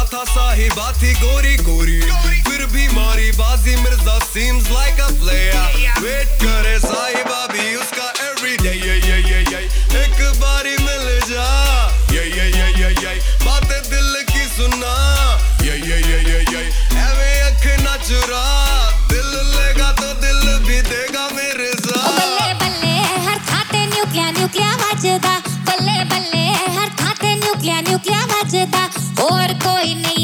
था साहिबा थी गोरी गोरी, फिर भी मारी बाजी Mirza seems like a player. Wait करे साहिबा भी उसका everyday, एक बारी मिल जा, बातें दिल की सुना, ऐवे अख ना चुरा, दिल लेगा तो दिल भी देगा मेरे साथ. बल्ले बल्ले हर खाते न्यूक्लिया बजदा, बल्ले बल्ले हर खाते न्यूक्लिया बजदा, और कोई नहीं